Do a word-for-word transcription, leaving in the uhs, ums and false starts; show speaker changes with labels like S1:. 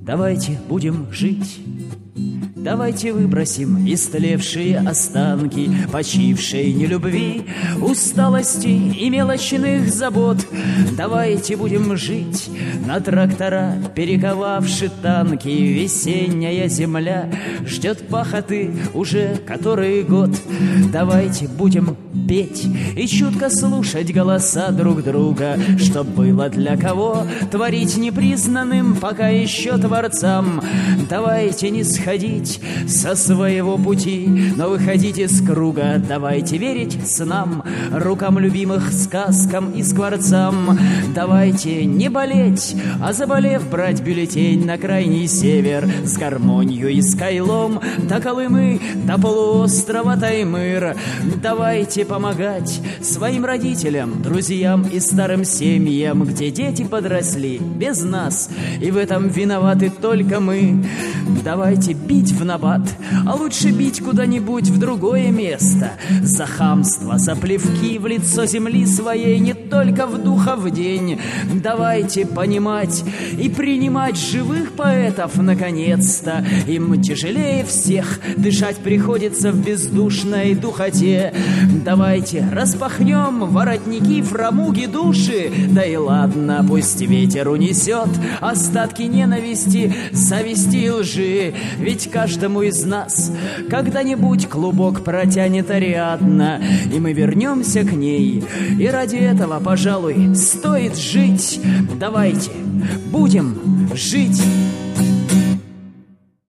S1: Давайте будем жить. Давайте выбросим истлевшие останки почившей нелюбви, усталости и мелочных забот. Давайте будем жить, на трактора перековавши танки. Весенняя земля ждет пахоты уже который год. Давайте будем петь и чутко слушать голоса друг друга, чтоб было для кого творить непризнанным пока еще творцам. Давайте не сходить со своего пути, но выходить из круга. Давайте верить снам, рукам любимых, сказкам и скворцам. Давайте не болеть, а заболев брать бюллетень на крайний север с гармонью и с кайлом до Колымы, до полуострова Таймыр. Давайте помогать своим родителям, друзьям и старым семьям, где дети подросли без нас, и в этом виноваты только мы. Давайте бить в набат, а лучше бить куда-нибудь в другое место. За хамство, за плевки в лицо земли своей, не только в духов день. Давайте понимать и принимать живых поэтов наконец-то. Им тяжелее всех дышать приходится в бездушной духоте. Давайте распахнем воротники, фрамуги, души. Да и ладно, пусть ветер унесет остатки ненависти, зависти и лжи. Ведь каждому из нас когда-нибудь клубок протянет Ариадна, и мы вернемся к ней. И ради этого, пожалуй, стоит жить. Давайте будем жить.